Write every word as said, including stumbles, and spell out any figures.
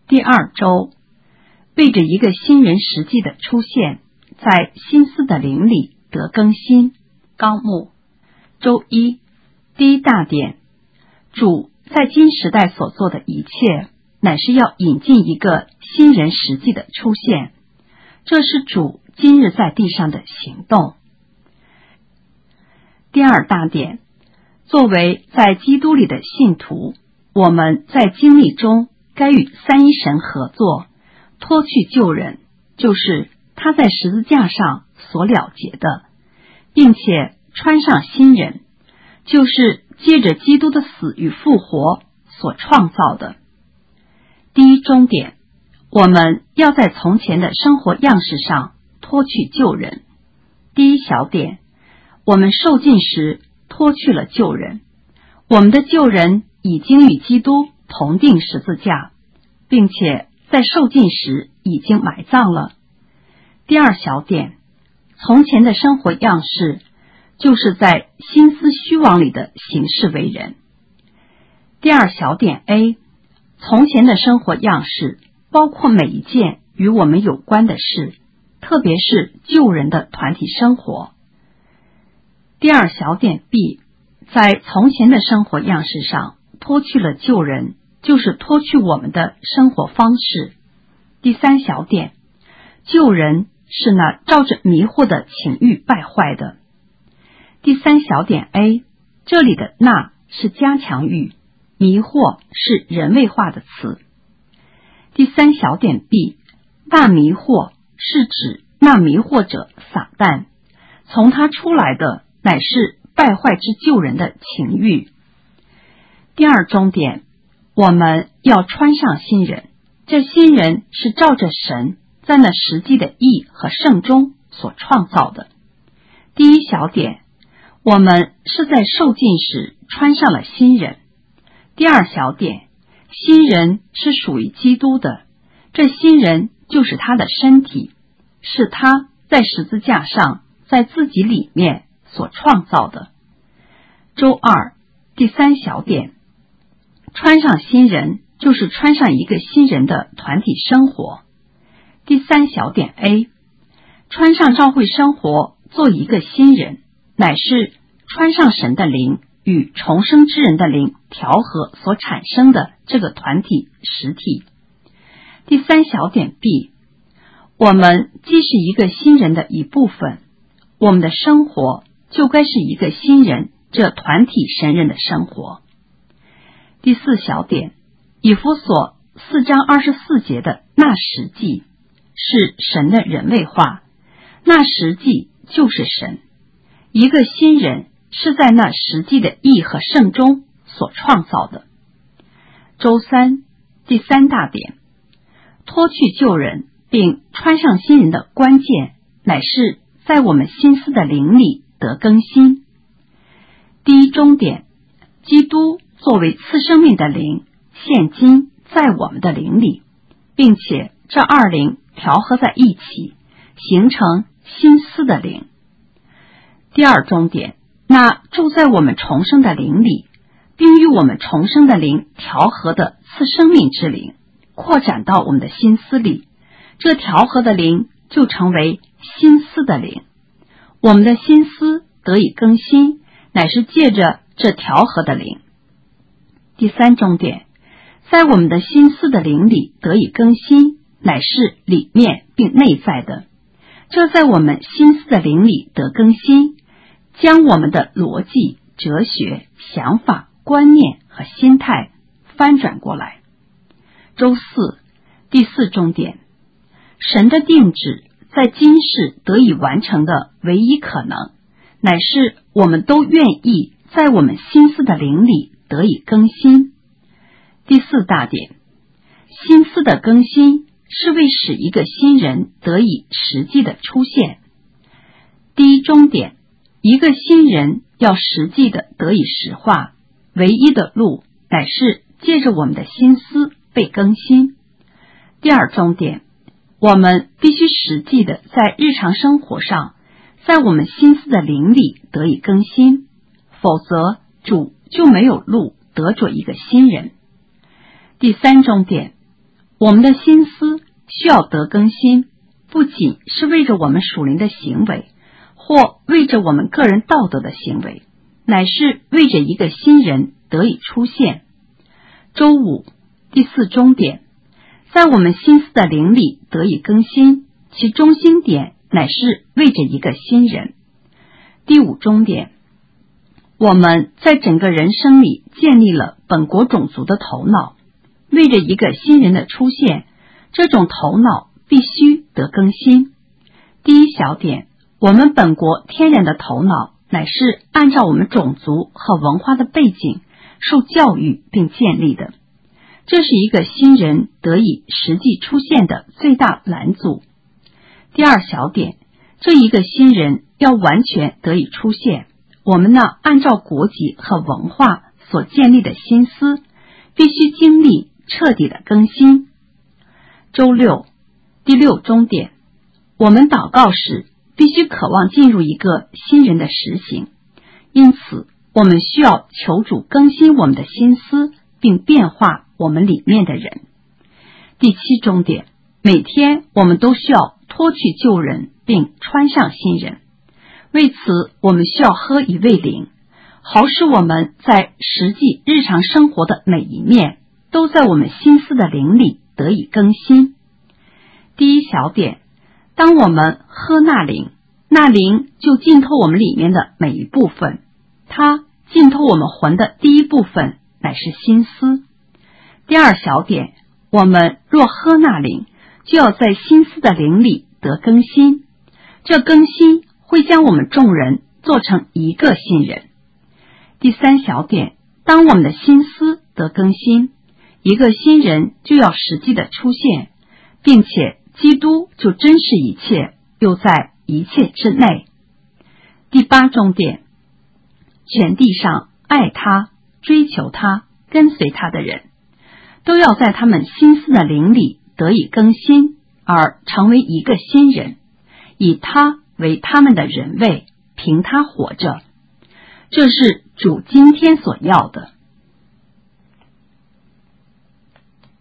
第二周，背着一个新人实际的出现，在心思的灵里得更新。纲目：周一，第一大点，主在今时代所做的一切，乃是要引进一个新人实际的出现，这是主今日在地上的行动。第二大点，作为在基督里的信徒，我们在经历中该与三一神合作，脱去旧人，就是他在十字架上所了结的，并且穿上新人，就是借着基督的死与复活所创造的。第一终点，我们要在从前的生活样式上脱去旧人。第一小点，我们受浸时脱去了旧人，我们的旧人已经与基督同定十字架，并且在受浸时已经埋葬了。第二小点，从前的生活样式就是在心思虚妄里的行事为人。第二小点 A， 从前的生活样式包括每一件与我们有关的事，特别是旧人的团体生活。第二小点 B， 在从前的生活样式上脱去了旧人，就是脱去我们的生活方式。第三小点，旧人是那照着迷惑的情欲败坏的。第三小点 A， 这里的那是加强语，迷惑是人为化的词。第三小点 B， 那迷惑是指那迷惑者撒旦，从他出来的乃是败坏之旧人的情欲。第二终点，我们要穿上新人，这新人是照着神在那实际的义和圣中所创造的。第一小点，我们是在受浸时穿上了新人。第二小点，新人是属于基督的，这新人就是他的身体，是他在十字架上在自己里面所创造的。周二，第三小点，穿上新人就是穿上一个新人的团体生活。第三小点 A， 穿上教会生活做一个新人，乃是穿上神的灵与重生之人的灵调和所产生的这个团体实体。第三小点 B， 我们既是一个新人的一部分，我们的生活就该是一个新人这团体神人的生活。第四小点，以弗所四章二十四节的那实际是神的人为化，那实际就是神，一个新人是在那实际的义和圣中所创造的。周三，第三大点，脱去旧人并穿上新人的关键，乃是在我们心思的灵里得更新。第一终点，基督作为赐生命的灵，现今在我们的灵里，并且这二灵调和在一起，形成心思的灵。第二终点，那住在我们重生的灵里，并与我们重生的灵调和的赐生命之灵，扩展到我们的心思里，这调和的灵就成为心思的灵。我们的心思得以更新，乃是借着这调和的灵。第三终点，在我们的心思的灵里得以更新，乃是里面并内在的。这在我们心思的灵里得更新，将我们的逻辑、哲学、想法、观念和心态翻转过来。周四，第四终点，神的定旨在今世得以完成的唯一可能，乃是我们都愿意在我们心思的灵里得以更新。第四大点，心思的更新是为使一个新人得以实际的出现。第一终点，一个新人要实际的得以实化，唯一的路乃是借着我们的心思被更新。第二终点，我们必须实际的在日常生活上，在我们心思的灵里得以更新，否则主就没有路得着一个新人。第三终点， 我们的心思需要得更新，不仅是为着我们属灵的行为，或为着我们个人道德的行为，乃是为着一个新人得以出现。周五，第四中点，在我们心思的灵里得以更新，其中心点乃是为着一个新人。第五中点，我们在整个人生里建立了本国种族的头脑，为着一个新人的出现，这种头脑必须得更新。第一小点，我们本国天然的头脑乃是按照我们种族和文化的背景受教育并建立的，这是一个新人得以实际出现的最大拦阻。第二小点，这一个新人要完全得以出现，我们呢按照国籍和文化所建立的心思必须经历彻底的更新。周六，第六中点，我们祷告时必须渴望进入一个新人的实行，因此我们需要求主更新我们的心思，并变化我们里面的人。第七中点，每天我们都需要脱去旧人，并穿上新人。为此，我们需要喝一味灵，好使我们在实际日常生活的每一面都在我们心思的灵里得以更新。第一小点，当我们喝那灵，那灵就浸透我们里面的每一部分，它浸透我们魂的第一部分乃是心思。第二小点，我们若喝那灵，就要在心思的灵里得更新，这更新会将我们众人做成一个新人。第三小点，当我们的心思得更新，一个新人就要实际的出现，并且基督就真是一切，又在一切之内。第八中点，全地上爱他、追求他、跟随他的人，都要在他们心思的灵里得以更新，而成为一个新人，以他为他们的人位，凭他活着。这是主今天所要的。